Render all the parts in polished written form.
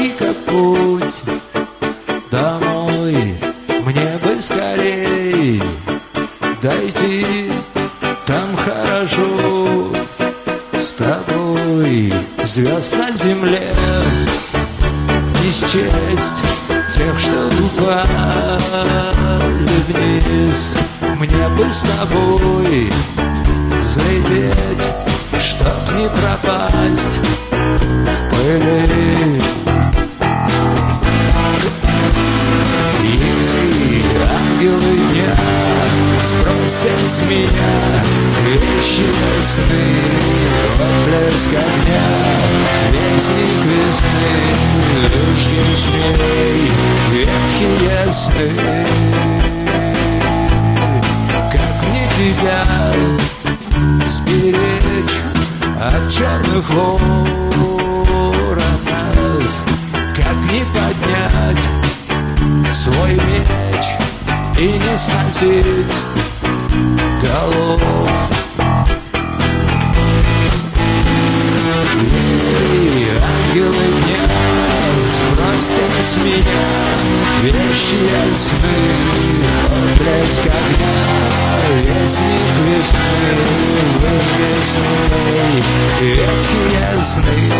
Короткий как путь домой, мне бы скорей дойти, там хорошо с тобой. Звезд на земле не счесть, тех, что упали вниз. Мне бы с тобой взлететь, чтоб не пропасть с пыли. И ангелы дня сбросьте с меня вещи сны, отблеск огня, вестник весны, лишь смей ветхие сны. Как мне тебя сберечь от черных воронов, как не поднять свой меч и не сносить голов. И ангелы дня сбросьте с меня вещи сны, отблеск огня, вестник весны, выжги смей ветхие сны.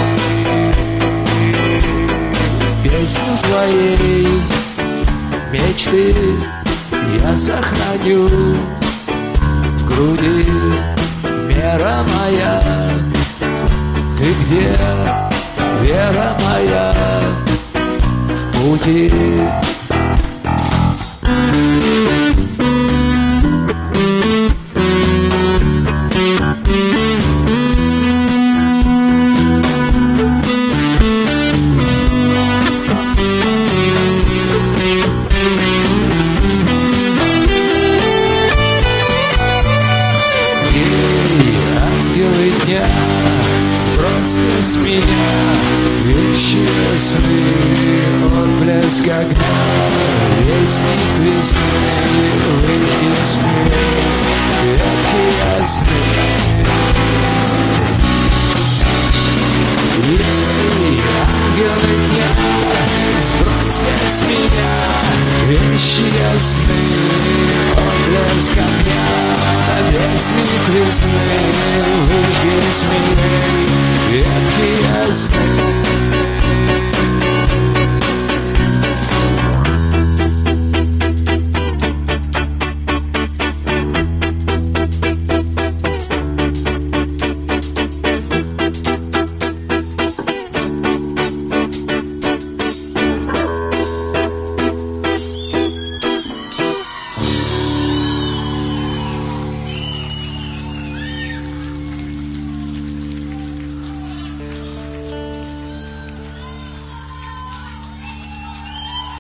Песню твоей мечты я сохраню в груди, мера моя. Ты где, вера моя, в пути? Сбросьте с меня вещи сны, отблеск огня, вестник весны, выжги смей ветхие сны. И ангелы дня сбросьте с меня вещи сны, отблеск огня, вестник весны, выжги смей ветхие сны.